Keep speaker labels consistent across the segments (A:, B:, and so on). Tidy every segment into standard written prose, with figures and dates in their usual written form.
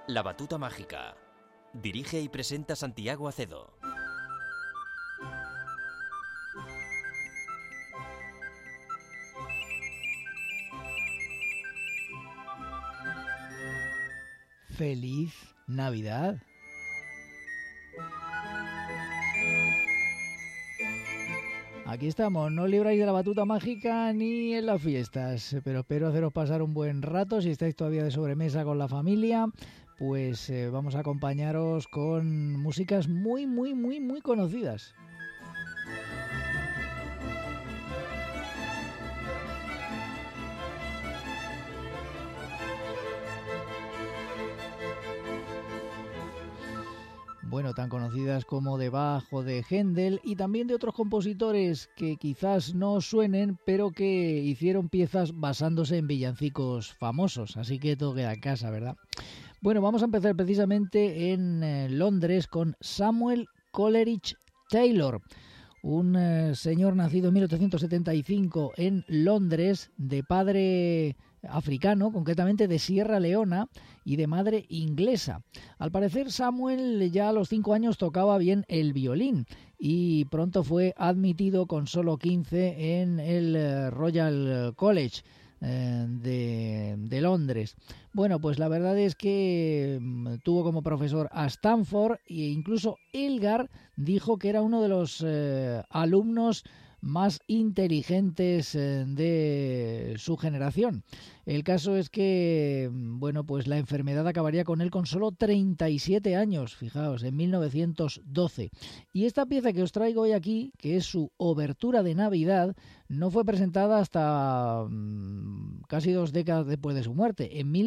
A: La Batuta Mágica. Dirige y presenta Santiago Acedo.
B: ¡Feliz Navidad! Aquí estamos, no os libráis de la batuta mágica ni en las fiestas, pero espero haceros pasar un buen rato. Si estáis todavía de sobremesa con la familia, pues vamos a acompañaros con músicas muy conocidas. Bueno, tan conocidas como de Bach o de Händel, y también de otros compositores que quizás no os suenen, pero que hicieron piezas basándose en villancicos famosos, así que todo queda en casa, ¿verdad? Bueno, vamos a empezar precisamente en Londres con Samuel Coleridge Taylor, un señor nacido en 1875 en Londres, de padre africano, concretamente de Sierra Leona, y de madre inglesa. Al parecer, Samuel ya a los 5 años tocaba bien el violín y pronto fue admitido con solo 15 en el Royal College de Londres. Bueno, pues la verdad es que tuvo como profesor a Stanford, e incluso Elgar dijo que era uno de los alumnos más inteligentes de su generación. El caso es que, bueno, pues la enfermedad acabaría con él con solo 37 años, fijaos, en 1912. Y esta pieza que os traigo hoy aquí, que es su obertura de Navidad, no fue presentada hasta casi 2 décadas después de su muerte, en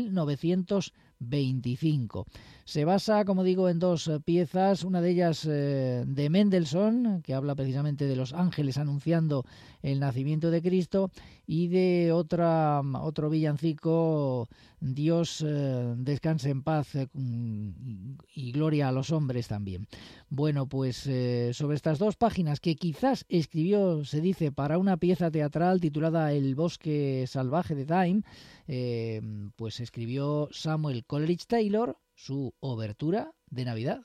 B: 1925. Se basa, como digo, en 2 piezas, una de ellas de Mendelssohn, que habla precisamente de los ángeles anunciando el nacimiento de Cristo, y de otro villancico, Dios descanse en paz y gloria a los hombres también. Bueno, pues sobre estas 2 páginas que quizás escribió, se dice, para una pieza teatral titulada El bosque salvaje de Time, pues escribió Samuel Coleridge Taylor su obertura de Navidad.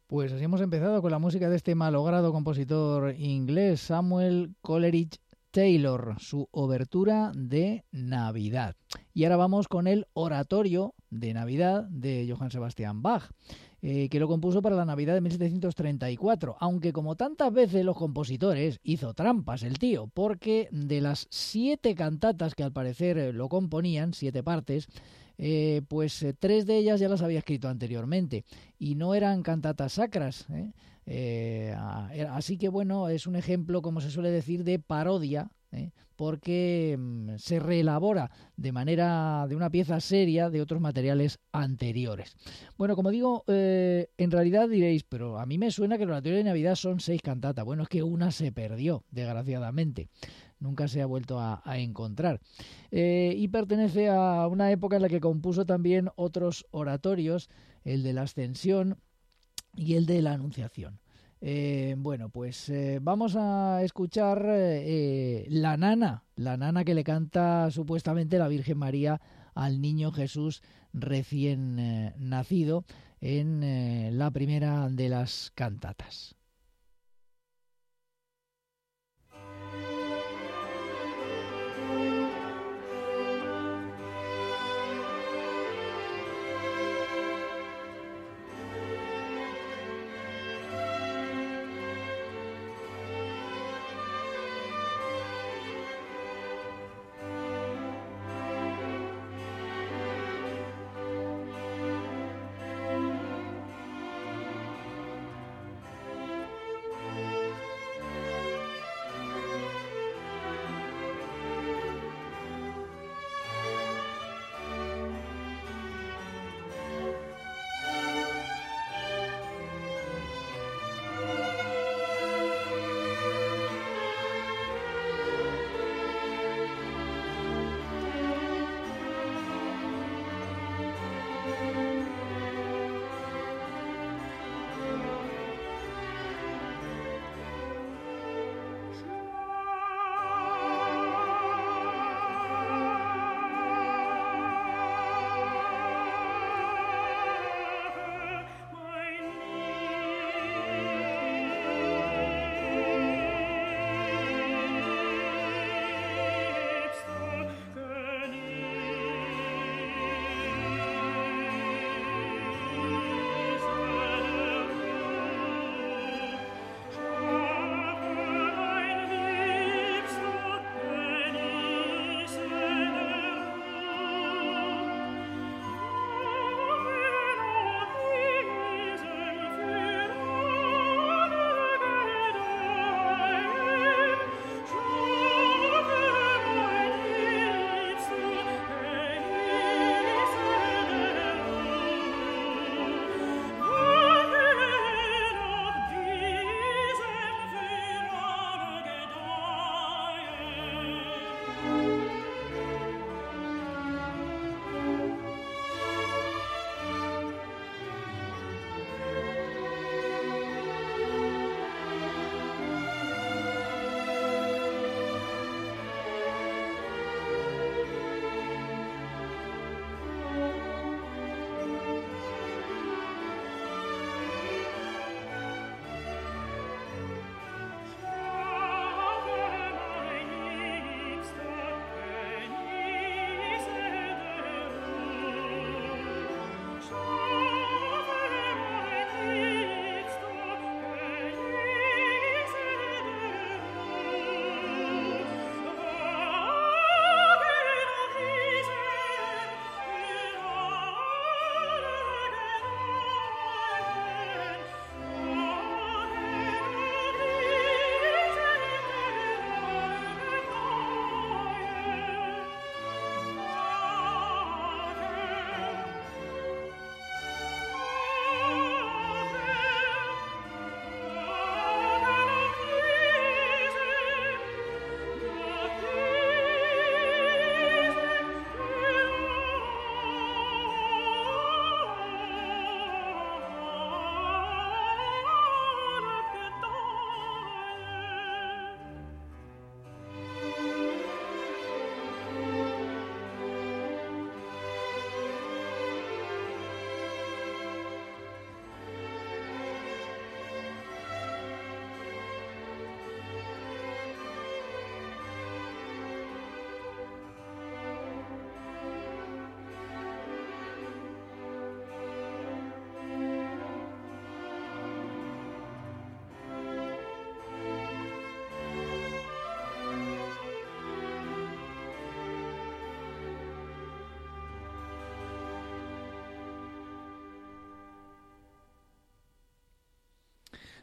B: Pues así hemos empezado con la música de este malogrado compositor inglés, Samuel Coleridge Taylor, su obertura de Navidad. Y ahora vamos con el oratorio de Navidad de Johann Sebastian Bach, que lo compuso para la Navidad de 1734, aunque como tantas veces los compositores hizo trampas el tío, porque de las 7 cantatas que al parecer lo componían, 7 partes, pues 3 de ellas ya las había escrito anteriormente y no eran cantatas sacras, así que bueno, es un ejemplo, como se suele decir, de parodia, porque se reelabora de una pieza seria de otros materiales anteriores. Bueno, como digo, en realidad diréis, pero a mí me suena que el oratorio de Navidad son 6 cantatas. Bueno, es que una se perdió, desgraciadamente. Nunca se ha vuelto a encontrar. Y pertenece a una época en la que compuso también otros oratorios, el de la Ascensión y el de la Anunciación. Bueno, pues vamos a escuchar la nana que le canta supuestamente la Virgen María al niño Jesús recién nacido en la primera de las cantatas.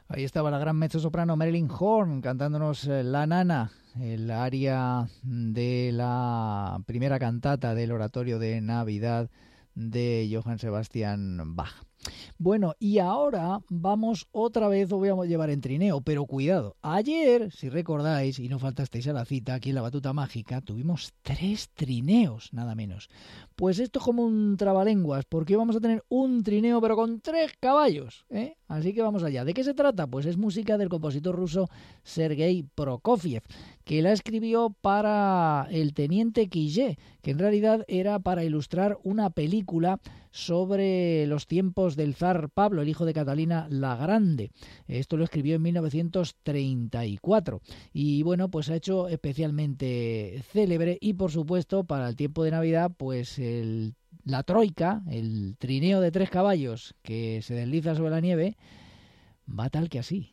B: Ahí estaba la gran mezzosoprano Marilyn Horne cantándonos La Nana, el aria de la primera cantata del oratorio de Navidad de Johann Sebastian Bach. Bueno, y ahora vamos otra vez, os voy a llevar en trineo, pero cuidado. Ayer, si recordáis, y no faltasteis a la cita, aquí en la Batuta Mágica, tuvimos 3 trineos, nada menos. Pues esto es como un trabalenguas, porque vamos a tener un trineo, pero con 3 caballos, ¿eh? Así que vamos allá. ¿De qué se trata? Pues es música del compositor ruso Sergei Prokofiev, que la escribió para el teniente Quillet, que en realidad era para ilustrar una película sobre los tiempos del zar Pablo, el hijo de Catalina la Grande. Esto lo escribió en 1934 y bueno, pues ha hecho especialmente célebre y por supuesto para el tiempo de Navidad pues la troika, el trineo de 3 caballos que se desliza sobre la nieve, va tal que así.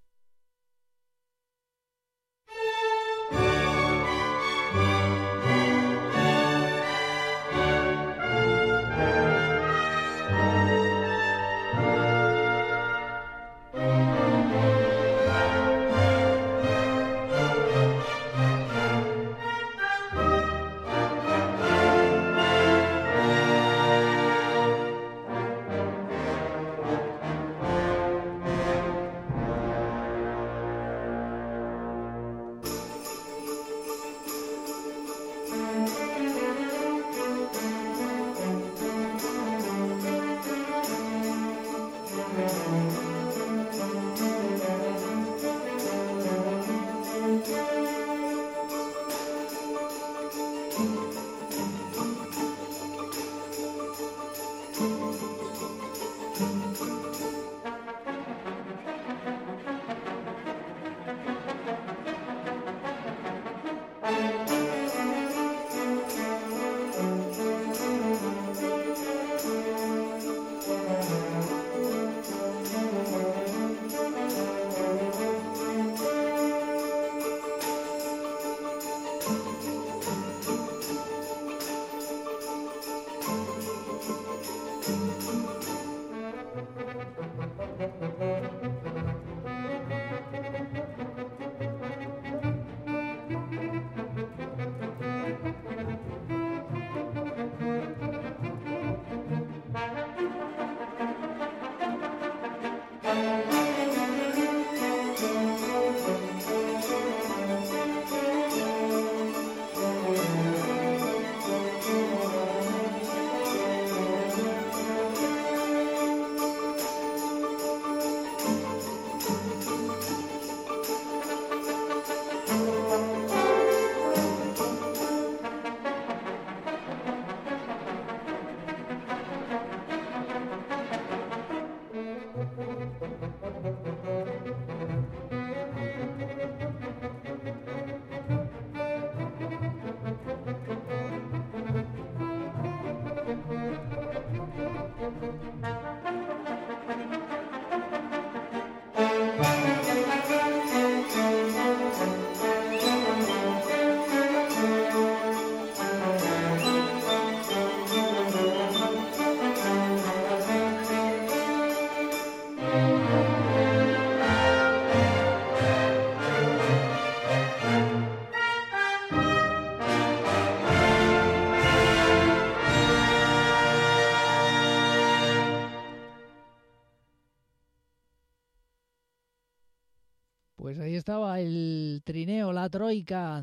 B: Pues ahí estaba el trineo, la troika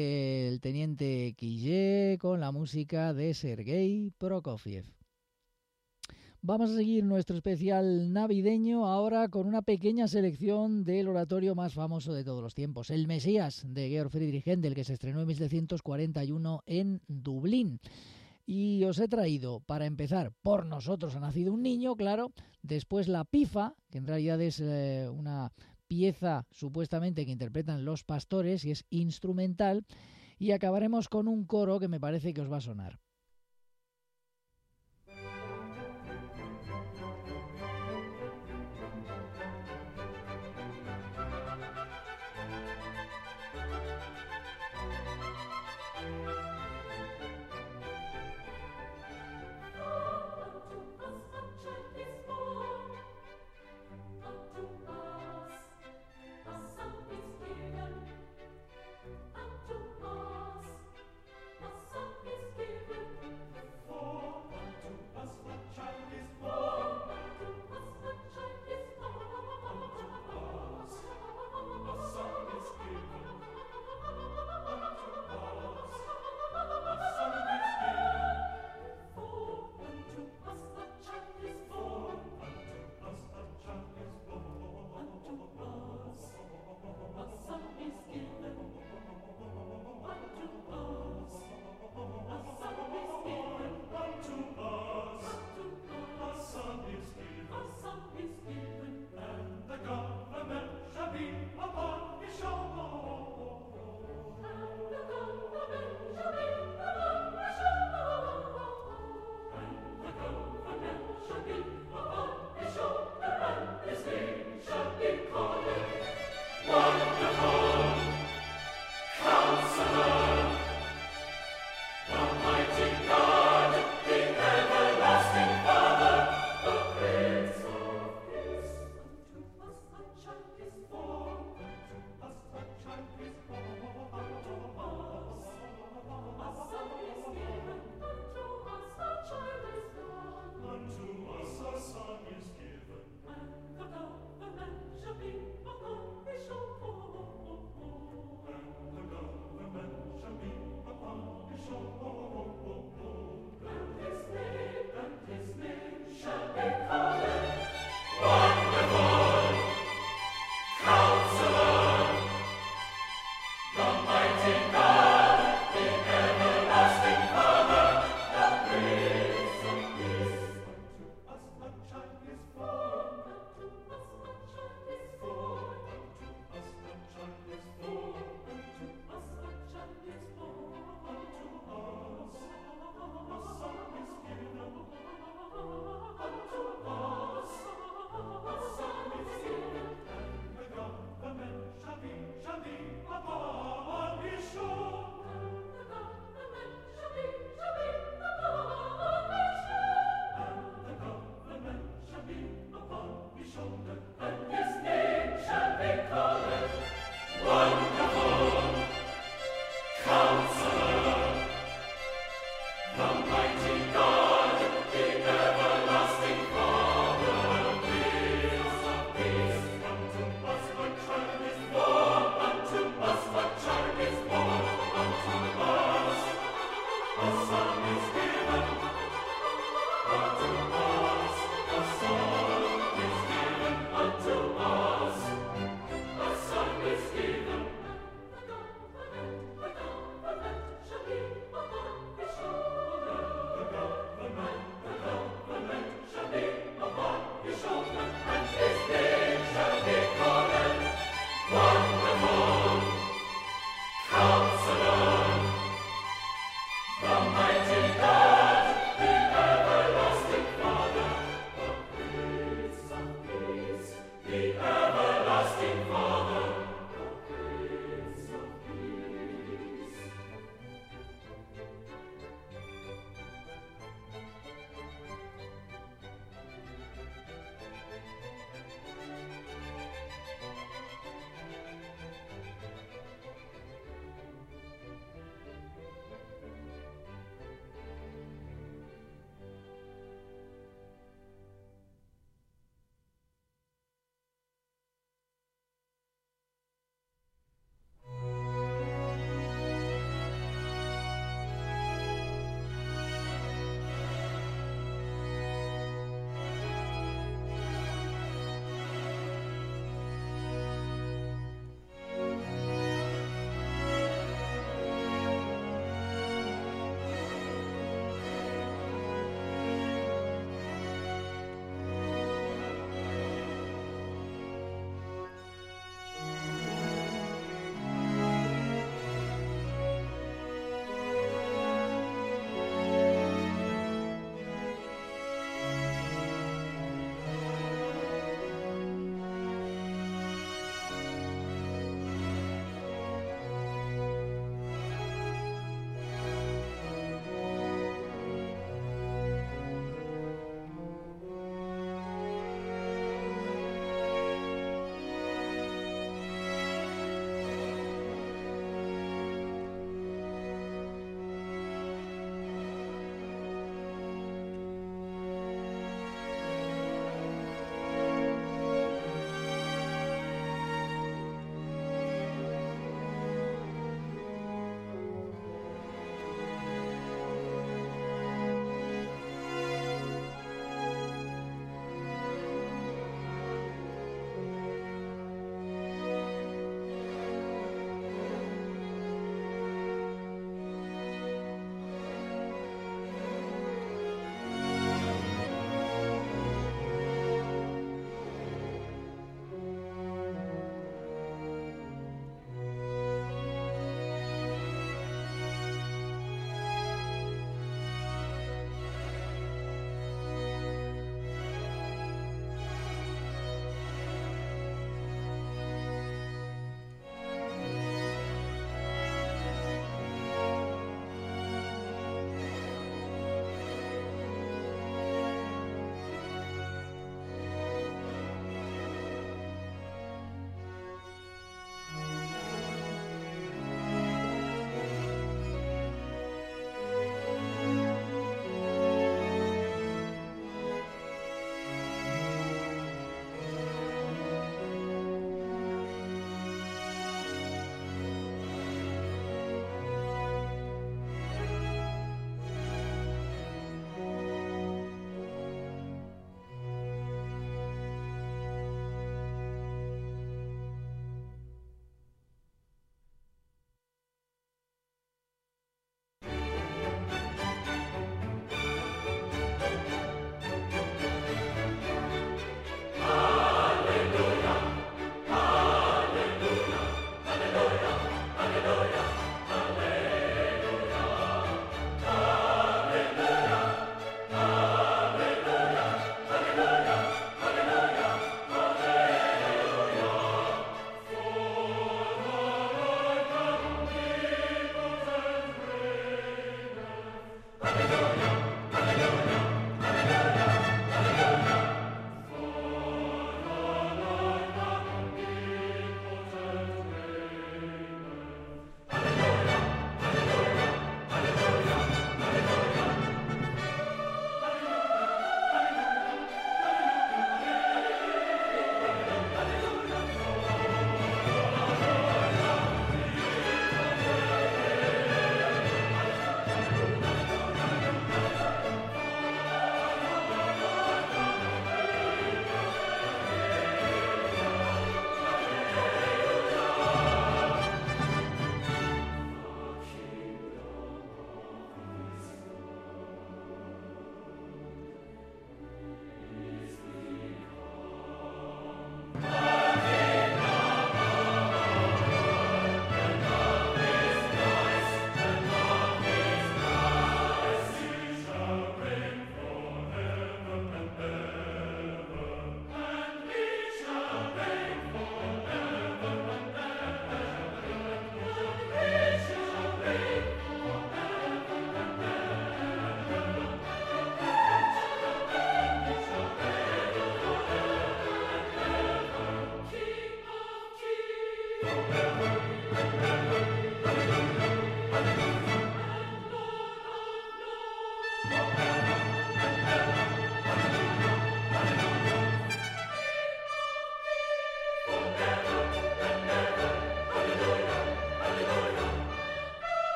B: del teniente Quillet con la música de Sergei Prokofiev. Vamos a seguir nuestro especial navideño ahora con una pequeña selección del oratorio más famoso de todos los tiempos, El Mesías, de Georg Friedrich Händel, que se estrenó en 1741 en Dublín. Y os he traído, para empezar, Por nosotros ha nacido un niño, claro, después La Pifa, que en realidad es una pieza supuestamente que interpretan los pastores y es instrumental, y acabaremos con un coro que me parece que os va a sonar.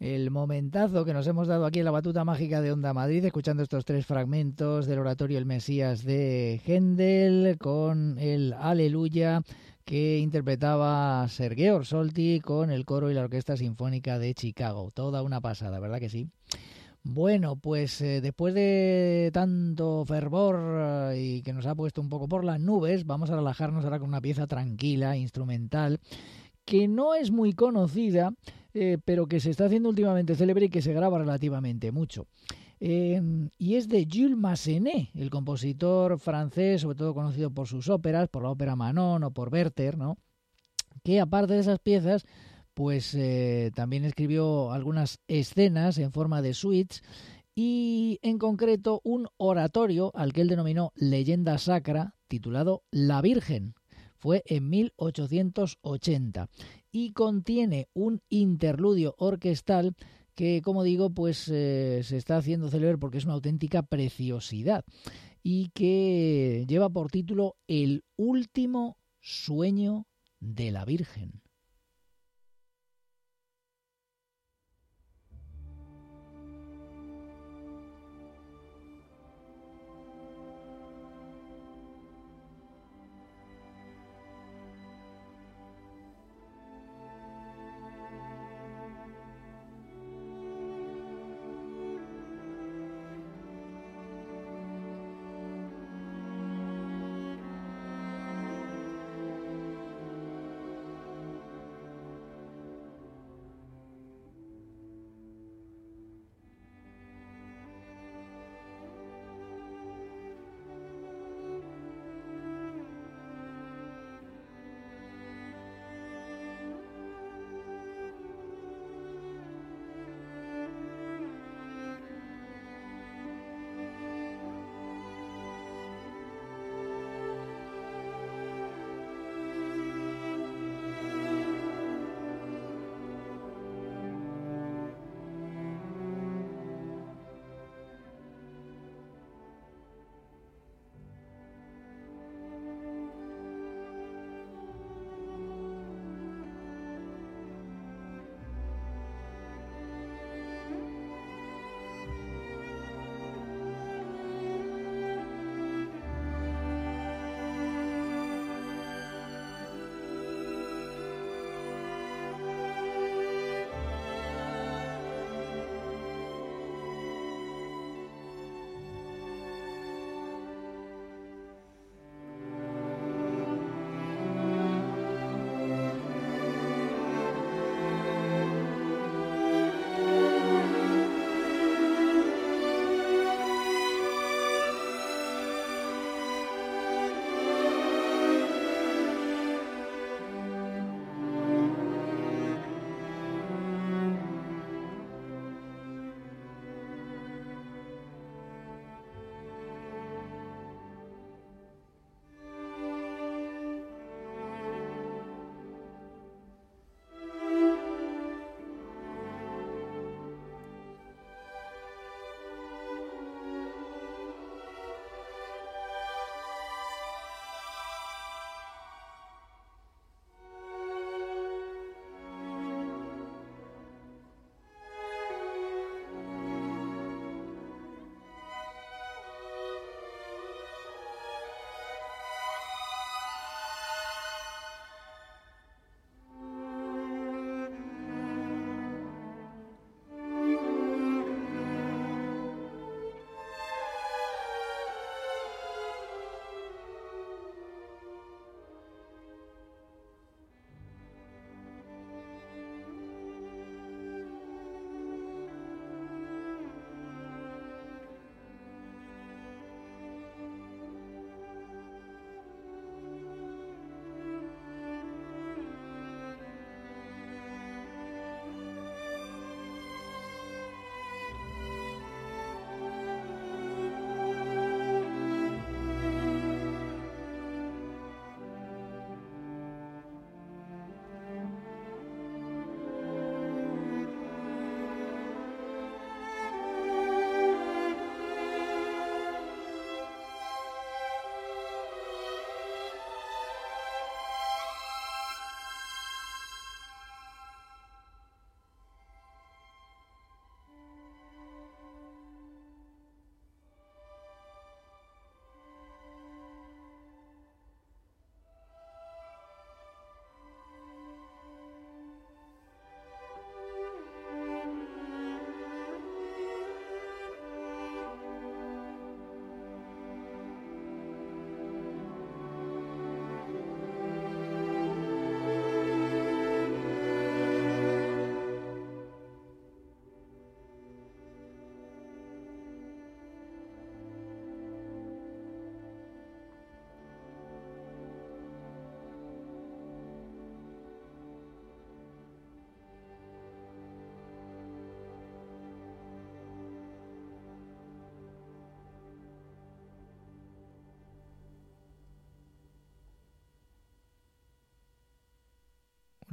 B: el momentazo que nos hemos dado aquí en la batuta mágica de Onda Madrid, escuchando estos 3 fragmentos del oratorio El Mesías de Händel con el Aleluya que interpretaba Sergei Orsolti con el coro y la Orquesta Sinfónica de Chicago. Toda una pasada, ¿verdad que sí? Bueno, pues después de tanto fervor y que nos ha puesto un poco por las nubes, vamos a relajarnos ahora con una pieza tranquila, instrumental, que no es muy conocida, pero que se está haciendo últimamente célebre y que se graba relativamente mucho. Y es de Jules Massenet, el compositor francés, sobre todo conocido por sus óperas, por la ópera Manon o por Werther, ¿no? Que aparte de esas piezas, pues también escribió algunas escenas en forma de suites y en concreto un oratorio al que él denominó Leyenda Sacra, titulado La Virgen. Fue en 1880 y contiene un interludio orquestal que, como digo, pues se está haciendo célebre porque es una auténtica preciosidad y que lleva por título El último sueño de la Virgen.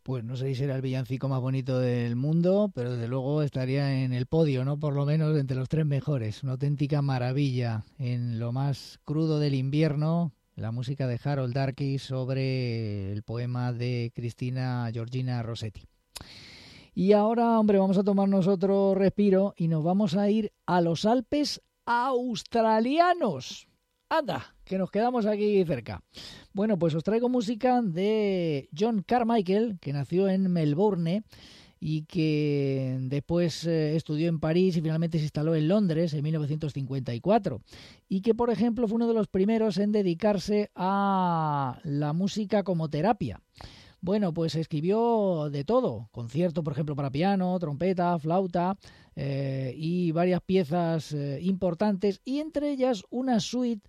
B: Pues no sé si será el villancico más bonito del mundo, pero desde luego estaría en el podio, ¿no? Por lo menos entre los 3 mejores. Una auténtica maravilla en lo más crudo del invierno. La música de Harold Darky sobre el poema de Cristina Georgina Rossetti. Y ahora, hombre, vamos a tomarnos otro respiro y nos vamos a ir a los Alpes australianos. ¡Anda! Que nos quedamos aquí cerca. Bueno, pues os traigo música de John Carmichael, que nació en Melbourne y que después estudió en París y finalmente se instaló en Londres en 1954. Y que, por ejemplo, fue uno de los primeros en dedicarse a la música como terapia. Bueno, pues escribió de todo, concierto, por ejemplo, para piano, trompeta, flauta y varias piezas importantes, y entre ellas una suite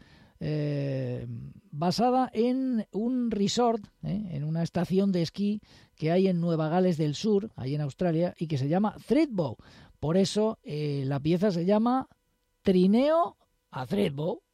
B: basada en un resort, en una estación de esquí que hay en Nueva Gales del Sur, ahí en Australia, y que se llama Thredbo. Por eso la pieza se llama Trineo a Thredbo.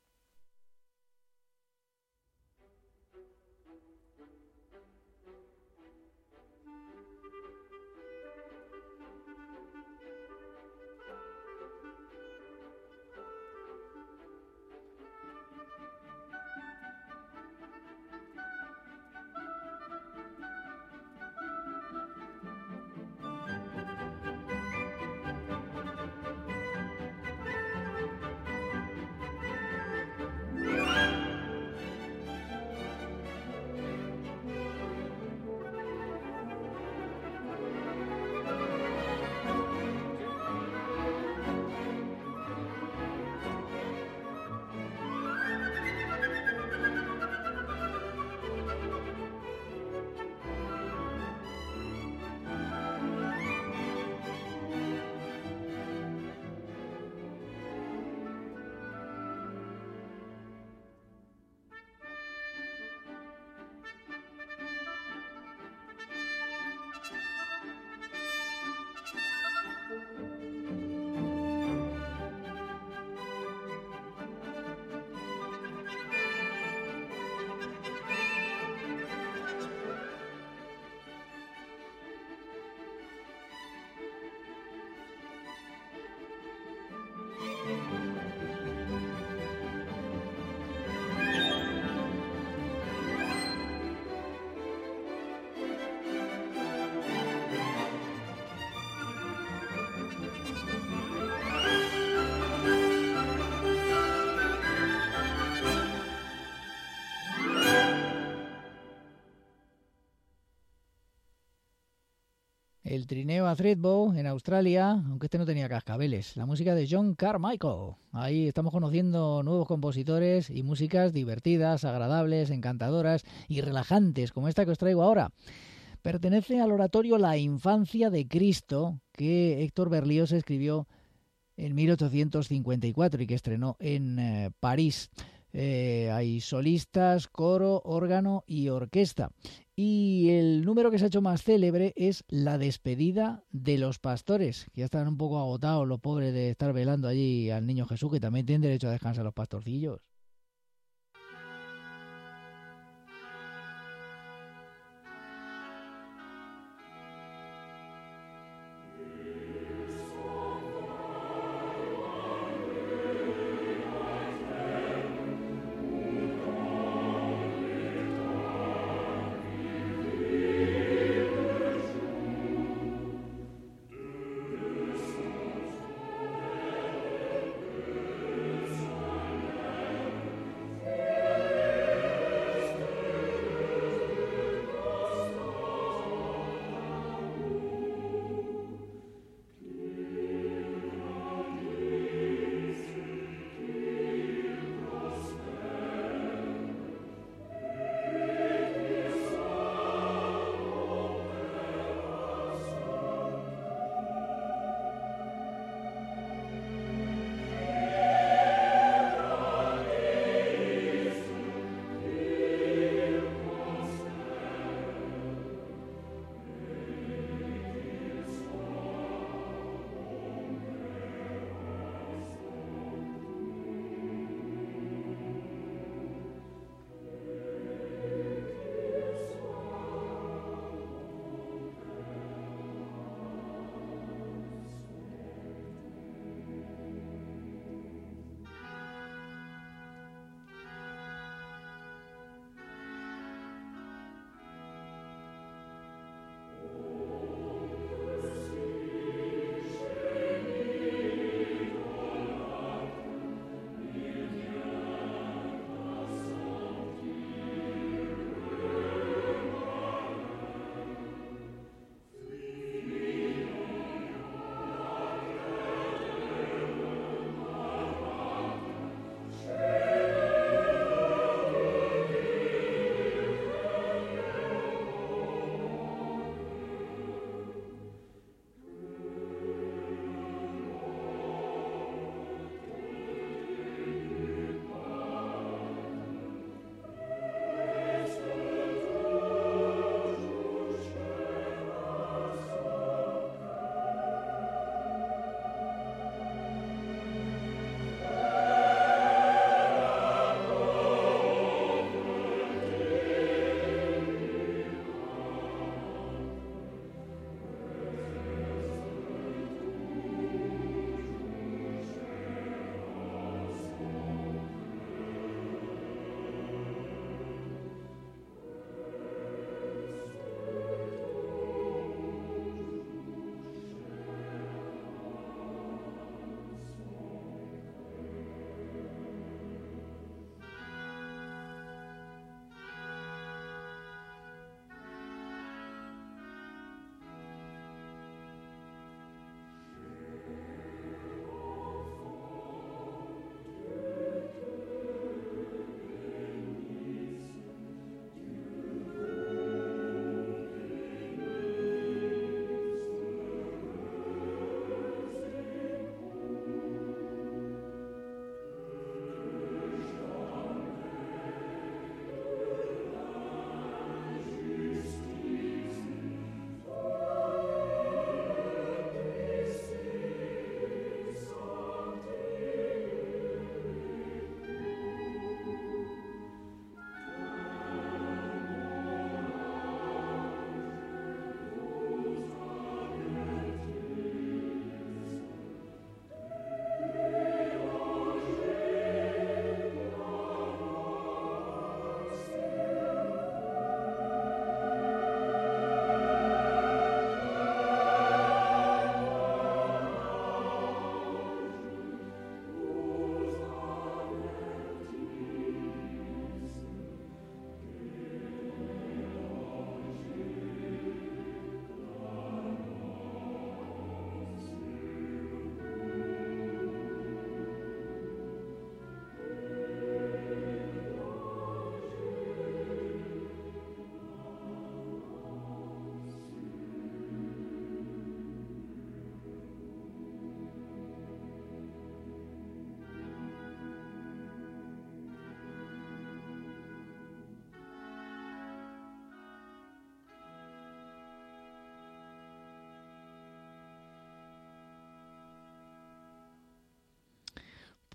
B: El trineo a Thredbo en Australia, aunque este no tenía cascabeles. La música de John Carmichael. Ahí estamos conociendo nuevos compositores y músicas divertidas, agradables, encantadoras y relajantes, como esta que os traigo ahora. Pertenece al oratorio La Infancia de Cristo, que Héctor Berlioz escribió en 1854 y que estrenó en París. Hay solistas, coro, órgano y orquesta. Y el número que se ha hecho más célebre es La despedida de los pastores, que ya están un poco agotados los pobres de estar velando allí al niño Jesús, que también tienen derecho a descansar los pastorcillos.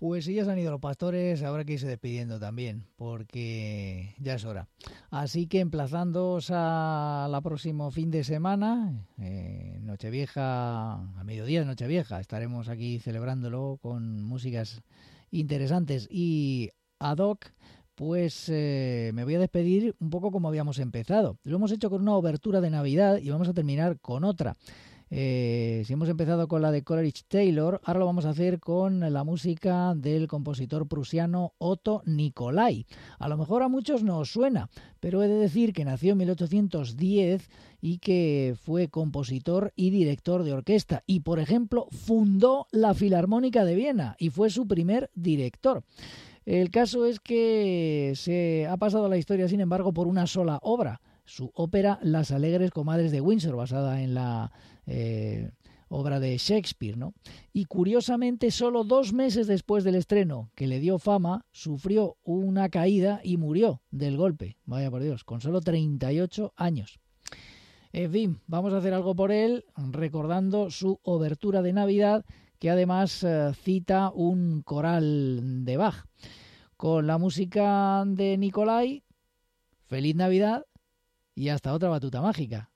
B: Pues si ya se han ido los pastores, habrá que irse despidiendo también, porque ya es hora. Así que emplazándoos a la próximo fin de semana, Nochevieja, a mediodía de Nochevieja, estaremos aquí celebrándolo con músicas interesantes y ad hoc. Pues me voy a despedir un poco como habíamos empezado. Lo hemos hecho con una obertura de Navidad y vamos a terminar con otra. Si hemos empezado con la de Coleridge Taylor, ahora lo vamos a hacer con la música del compositor prusiano Otto Nicolai. A lo mejor a muchos no os suena, pero he de decir que nació en 1810 y que fue compositor y director de orquesta. Y, por ejemplo, fundó la Filarmónica de Viena y fue su primer director. El caso es que se ha pasado a la historia, sin embargo, por una sola obra, su ópera Las Alegres Comadres de Windsor, basada en la obra de Shakespeare, ¿no? Y curiosamente, solo 2 meses después del estreno, que le dio fama, sufrió una caída y murió del golpe. Vaya por Dios, con solo 38 años. En fin, vamos a hacer algo por él, recordando su obertura de Navidad, que además cita un coral de Bach. Con la música de Nicolai, feliz Navidad y hasta otra batuta mágica.